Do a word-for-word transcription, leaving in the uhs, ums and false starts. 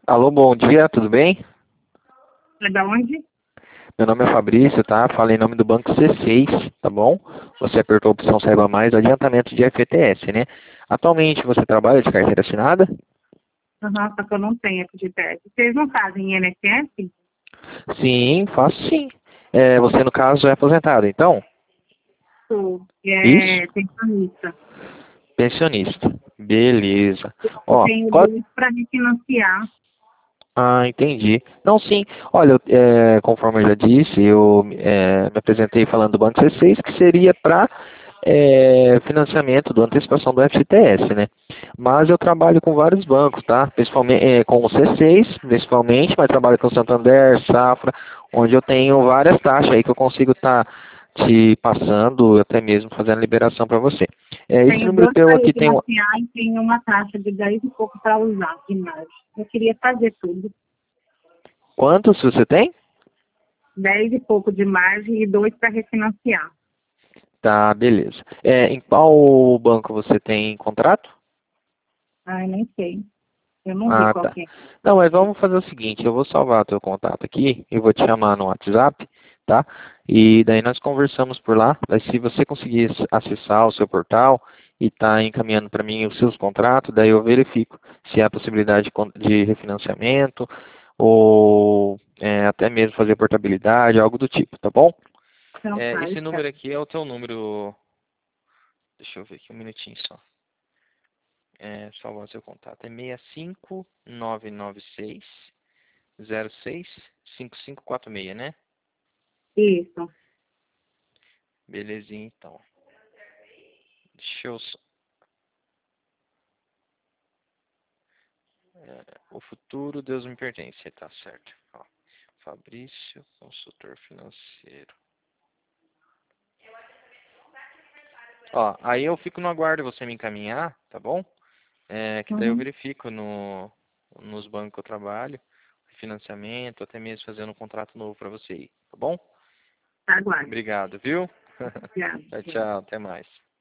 Alô, bom dia, tudo bem? É da onde? Meu nome é Fabrício, tá? Fala em nome do Banco C seis, tá bom? Você apertou a opção Saiba Mais, adiantamento de F G T S, né? Atualmente você trabalha de carteira assinada? Aham, só que eu não tenho F G T S. Vocês não fazem I N S S? Sim, faço sim. É, você, no caso, é aposentado, então? Sou. Isso? É pensionista. Pensionista. Beleza. Eu Ó, tenho qual... dois para refinanciar. Ah, entendi. Não, sim. Olha, eu, é, conforme eu já disse, eu é, me apresentei falando do Banco C seis, que seria para é, financiamento do antecipação do F G T S, né? Mas eu trabalho com vários bancos, tá? Principalmente é, com o C seis, principalmente, mas trabalho com o Santander, Safra, onde eu tenho várias taxas aí que eu consigo estar te passando, até mesmo fazendo liberação para você. É, esse Tenho número dois teu para aqui tem um. refinanciar e tenho uma taxa de dez e pouco para usar de margem. Eu queria fazer tudo. Quantos você tem? Dez e pouco de margem e dois para refinanciar. Tá, beleza. É, em qual banco você tem contrato? Ai, nem sei. Eu não vi Ah, qual tá. que é. Não, mas vamos fazer o seguinte, eu vou salvar teu contato aqui, eu vou te chamar no WhatsApp, tá? E daí nós conversamos por lá. Daí se você conseguir acessar o seu portal e tá encaminhando para mim os seus contratos, daí eu verifico se há possibilidade de con- de refinanciamento ou é, até mesmo fazer portabilidade, algo do tipo, tá bom? Então É, tá, esse número espera. aqui é o teu número. Deixa eu ver aqui um minutinho só. É, salvar seu contato. É seis cinco nove nove seis zero seis cinco cinco quatro seis, né? Isso. Belezinha, então. Deixa eu só. É, o futuro, Deus me pertence, tá certo. Ó, Fabrício, consultor financeiro. Ó, aí eu fico no aguardo você me encaminhar, tá bom? É, que daí eu Uhum. verifico no, nos bancos que eu trabalho, financiamento, até mesmo fazendo um contrato novo para você aí, tá bom? Aguarde. Obrigado, viu? Tchau, Obrigada. tchau, até mais.